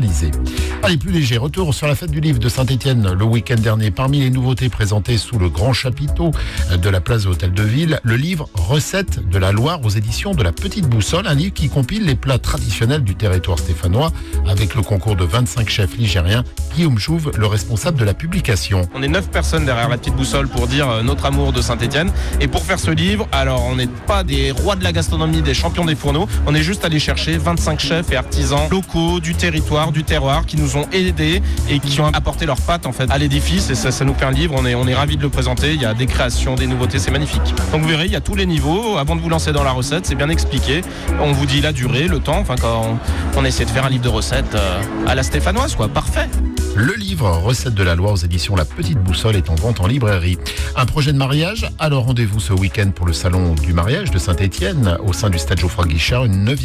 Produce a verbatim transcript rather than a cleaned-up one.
personnalisé. Allez, plus léger, retour sur la fête du livre de Saint-Étienne le week-end dernier. Parmi les nouveautés présentées sous le grand chapiteau de la place de l'Hôtel de Ville, le livre Recettes de la Loire aux éditions de la Petite Boussole, un livre qui compile les plats traditionnels du territoire stéphanois avec le concours de vingt-cinq chefs ligériens. Guillaume Jouve, le responsable de la publication. On est neuf personnes derrière la Petite Boussole pour dire euh, notre amour de Saint-Étienne. Et pour faire ce livre, alors on n'est pas des rois de la gastronomie, des champions des fourneaux. On est juste allé chercher vingt-cinq chefs et artisans locaux du territoire, du terroir, qui nous ont aidés et qui ont apporté leurs pattes en fait à l'édifice. Et ça, ça nous fait un livre. On est, on est ravis de le présenter. Il y a des créations, des nouveautés, c'est magnifique. Donc vous verrez, il y a tous les niveaux. Avant de vous lancer dans la recette, c'est bien expliqué. On vous dit la durée, le temps. Enfin, quand on, on essaie de faire un livre de recettes euh, à la stéphanoise, quoi. Parfait. Le livre Recettes de la Loire aux éditions La Petite Boussole est en vente en librairie. Un projet de mariage? Alors rendez-vous ce week-end pour le salon du mariage de Saint-Étienne au sein du stade Geoffroy Guichard, une neuvième